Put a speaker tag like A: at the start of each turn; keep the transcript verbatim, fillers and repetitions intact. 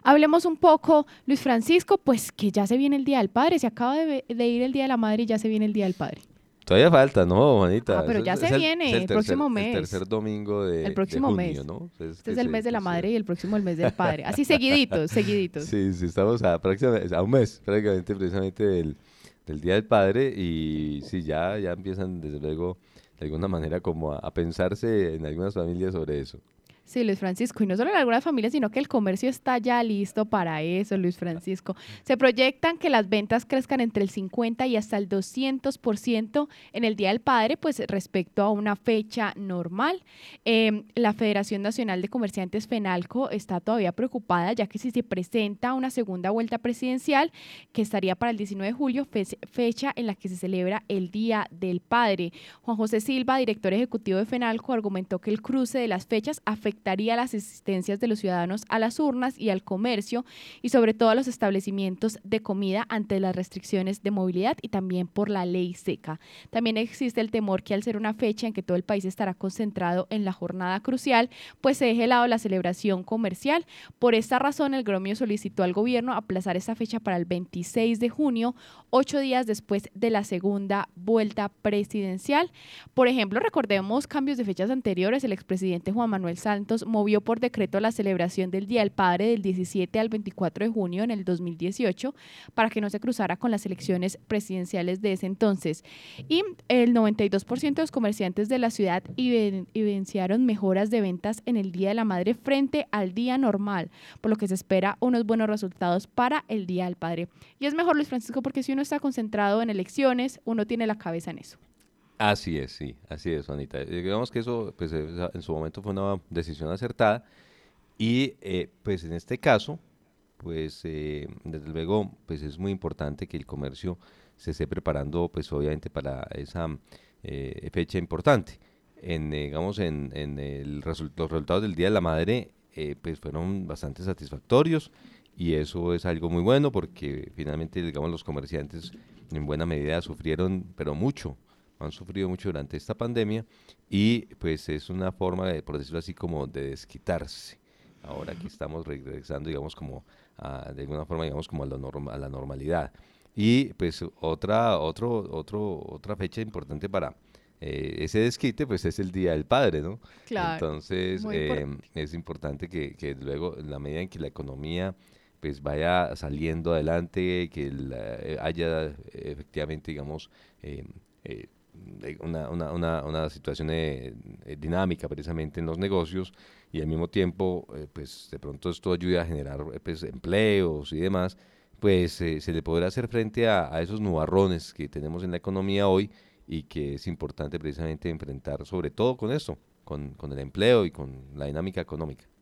A: Hablemos un poco, Luis Francisco, pues que ya se viene el Día del Padre, se acaba de, de ir el Día de la Madre y ya se viene el Día del Padre.
B: Todavía falta, ¿no,
A: Ah,
B: Juanita?
A: pero
B: Eso es,
A: ya se
B: es el, es
A: viene,
B: el
A: el
B: tercer,
A: próximo
B: el
A: mes,
B: tercer domingo
A: el
B: de, de
A: próximo
B: junio,
A: mes.
B: ¿no? Es
A: Este
B: que
A: es el
B: se,
A: mes de
B: que
A: la
B: se...
A: madre y el próximo el mes del padre. Así seguiditos, seguiditos.
B: Sí, sí, estamos a, prácticamente, a un mes prácticamente precisamente del, del Día del Padre y sí, ya, ya empiezan desde luego de alguna manera como a, a pensarse en algunas familias sobre eso.
A: Sí, Luis Francisco, y no solo en algunas familias, sino que el comercio está ya listo para eso, Luis Francisco. Se proyectan que las ventas crezcan entre el cincuenta y hasta el doscientos por ciento en el Día del Padre, pues respecto a una fecha normal. Eh, la Federación Nacional de Comerciantes FENALCO está todavía preocupada, ya que si se presenta una segunda vuelta presidencial, que estaría para el diecinueve de julio, fe fecha en la que se celebra el Día del Padre. Juan José Silva, director ejecutivo de FENALCO, argumentó que el cruce de las fechas afecta afectaría las asistencias de los ciudadanos a las urnas y al comercio y sobre todo a los establecimientos de comida ante las restricciones de movilidad y también por la ley seca. También existe el temor que al ser una fecha en que todo el país estará concentrado en la jornada crucial, pues se deje de lado la celebración comercial. Por esta razón, el gremio solicitó al gobierno aplazar esta fecha para el veintiséis de junio, ocho días después de la segunda vuelta presidencial. Por ejemplo, recordemos cambios de fechas anteriores. El expresidente Juan Manuel Santos movió por decreto la celebración del Día del Padre del diecisiete al veinticuatro de junio en el dos mil dieciocho para que no se cruzara con las elecciones presidenciales de ese entonces. Y el noventa y dos por ciento de los comerciantes de la ciudad evidenciaron mejoras de ventas en el Día de la Madre frente al día normal, por lo que se espera unos buenos resultados para el Día del Padre. Y es mejor, Luis Francisco, porque si uno está concentrado en elecciones, uno tiene la cabeza en eso.
B: Así es, sí, así es, Juanita. Eh, Digamos que eso, pues, esa- en su momento fue una decisión acertada y, eh, pues, en este caso, pues, eh, desde luego, pues, es muy importante que el comercio se esté preparando, pues, obviamente para esa eh, fecha importante. En, eh, digamos, en, en el resul- los resultados del Día de la Madre, eh, pues, fueron bastante satisfactorios y eso es algo muy bueno porque finalmente, digamos, los comerciantes en buena medida sufrieron, pero mucho han sufrido mucho durante esta pandemia y pues es una forma, de, por decirlo así, como de desquitarse. Ahora que estamos regresando, digamos, como a, de alguna forma, digamos, como a la, norma, a la normalidad. Y pues otra, otro, otro, otra fecha importante para eh, ese desquite, pues es el Día del Padre, ¿no?
A: Claro,
B: Entonces,
A: muy
B: eh,
A: importante.
B: es importante que, que luego, en la medida en que la economía pues vaya saliendo adelante, que la, eh, haya eh, efectivamente, digamos, eh, eh, de una, una, una, una situación eh, eh, dinámica precisamente en los negocios y al mismo tiempo eh, pues de pronto esto ayuda a generar eh, pues, empleos y demás, pues eh, se le podrá hacer frente a, a esos nubarrones que tenemos en la economía hoy y que es importante precisamente enfrentar sobre todo con esto, con, con el empleo y con la dinámica económica.